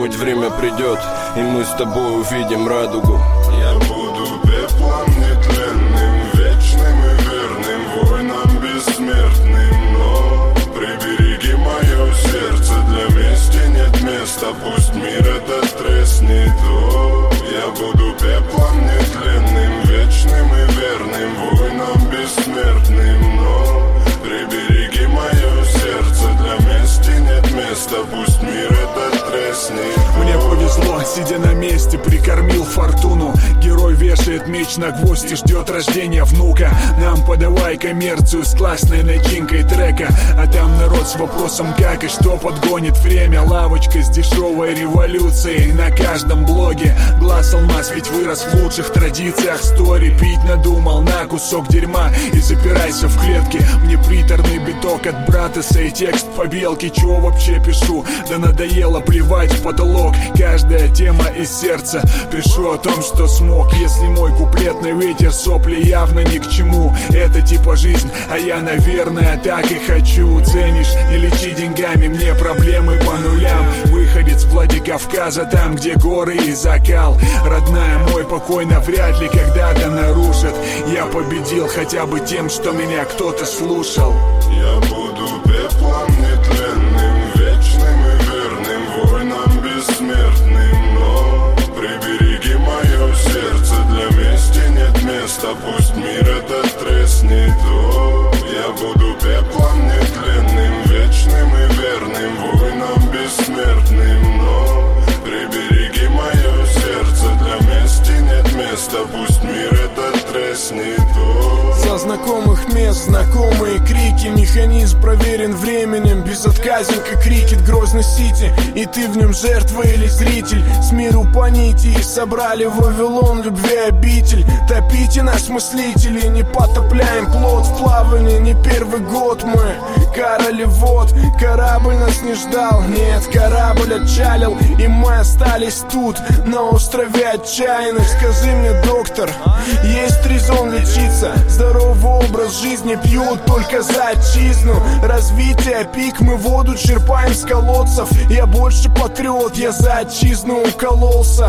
Хоть время придет, и мы с тобой увидим радугу. Я буду пеплом нетленным, вечным и верным, воином бессмертным. Но прибереги мое сердце, для мести нет места, пусть мир этот треснет. О, я буду пеплом нетленным, вечным и верным, воином бессмертным. Но прибереги мое сердце, для мести нет места, пусть мир этот треснет. Мне повезло, сидя на месте, прикормил фортуну. Герой вешает меч на гвоздь и ждет рождения внука. Нам подавай коммерцию с классной начинкой трека, а там народ с вопросом как и что подгонит время. Лавочка с дешевой революцией на каждом блоге. Глаз алмаз ведь вырос в лучших традициях стори. Пить надумал на кусок дерьма и запирайся в клетке. Мне приторный биток от Братеса и текст по белке. Чего вообще пишу? Да надоело плевать в потолок. Каждая тема из сердца. Пишу о том, что смог. Если мой куплетный ветер, сопли явно ни к чему. Это типа жизнь, а я, наверное, так и хочу. Ценишь, не лечи деньгами мне проблемы по нулям. Выходец Владикавказа, там, где горы и закал. Родная, мой покой навряд ли когда-то нарушит. Я победил хотя бы тем, что меня кто-то слушал. Я буду пеплом нетленным, вечным и верным, воином бессмертным. Но прибереги мое сердце, для мести нет места, пусть мир этот треснет. О, я буду пеплом нетленным, вечным и верным, воином бессмертным. Но прибереги мое сердце, для мести нет места, пусть мир этот треснет. О, со знакомых мест знакомые крики. Механизм проверен временем, безотказен, как крикет Грозный-Сити. И ты в нем жертва или зритель. С миру по нити и собрали Вавилон любви обитель. Топите нас, мыслители, не потопляем плот в плавании. Не первый год мы королевод. Корабль нас не ждал, нет, корабль отчалил. И мы остались тут, на острове отчаянных. Скажи мне, доктор, есть резон лечиться? Здоровый образ жизни пьют только за отчизну. Развитие, пик, мы воду черпаем с колодцев. Я больше патриот, я за отчизну укололся.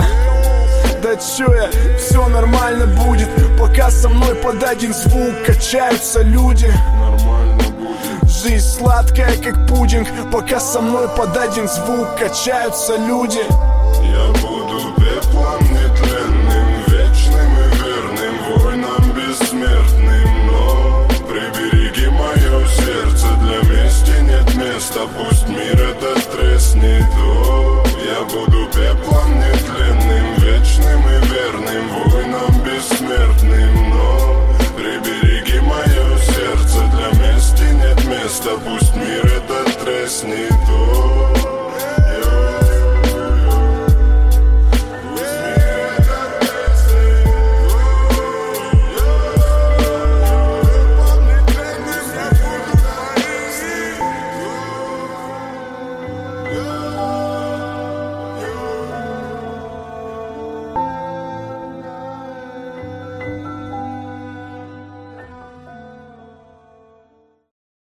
Да чё я, все нормально будет, пока со мной под один звук качаются люди. нормально будет. Жизнь сладкая, как пудинг, пока со мной под один звук качаются люди. Я буду пеплом нетленным, вечным и верным, воином бессмертным. Но прибереги мое сердце, для мести нет места, пусть мир этот треснет. О, я буду пеплом нетленным, вечным и верным, воином бессмертным. Но прибереги мое сердце, для мести нет места, пусть мир этот треснет. О,